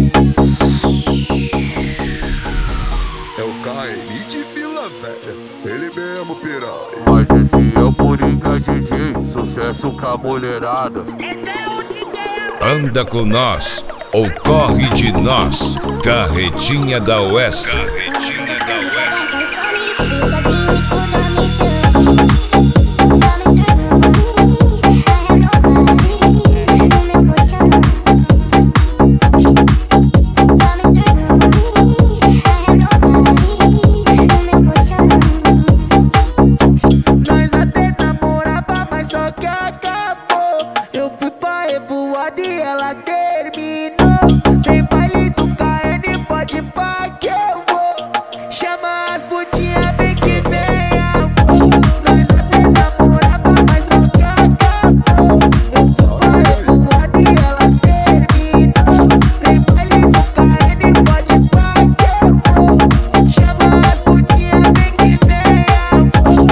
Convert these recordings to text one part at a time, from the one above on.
É o KM de Vila Velha, ele mesmo, piranha. Mas esse é o Coringa DJ, sucesso com a mulherada. Anda com nós ou corre de nós, Carretinha da Oeste. Carretinha da Oeste. Nós até namorava, mas só que acabou. Eu fui pra revoada e ela terminou. Tem baile do KN, pode pá que eu vou. Chama as putinhas, vem que vem, amor. Nós até namorava, mas só que acabou. Eu fui pra revoada e ela terminou. Tem baile do KN, pode pá que eu vou. Chama as putinhas, vem que vem, amor.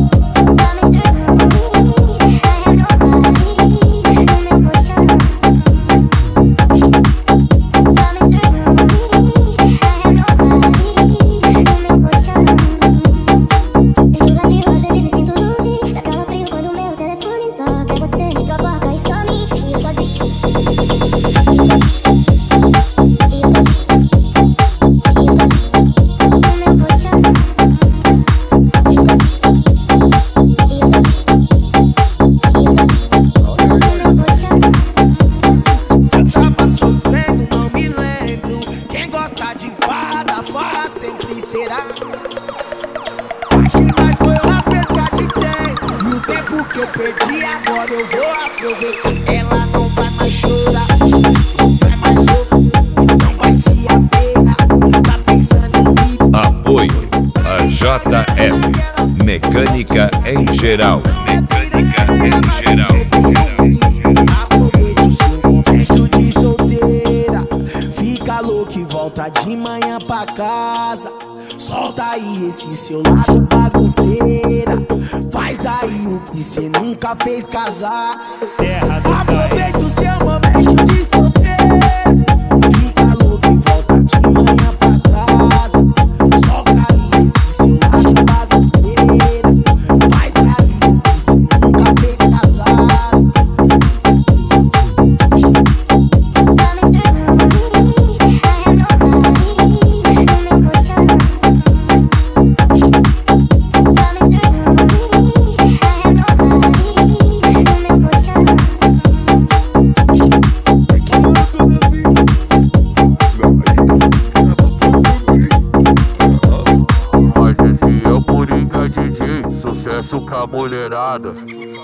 Tava sofrendo, não me lembro. Quem gosta de farra, farra sempre será. Acho mais foi uma perda de tempo. E o tempo que eu perdi, agora eu vou aproveitar. Ela não vai mais chorar, não vai mais sofrer, não vai se apegar. Tá pensando em vir. Apoio a JF Mecânica em Geral. Mecânica em Geral. Aproveita o seu momento de solteira. Fica louco e volta de manhã pra casa. Solta aí esse seu lado bagunceira. Faz aí o que cê nunca fez casar. Aproveita o seu momento de solteira. Fica louco e volta de manhã pra casa. Solta aí esse seu lado bagunceira. Faz aí o que cê nunca fez casar. Mas esse é o Coringa DJ, sucesso com a mulherada.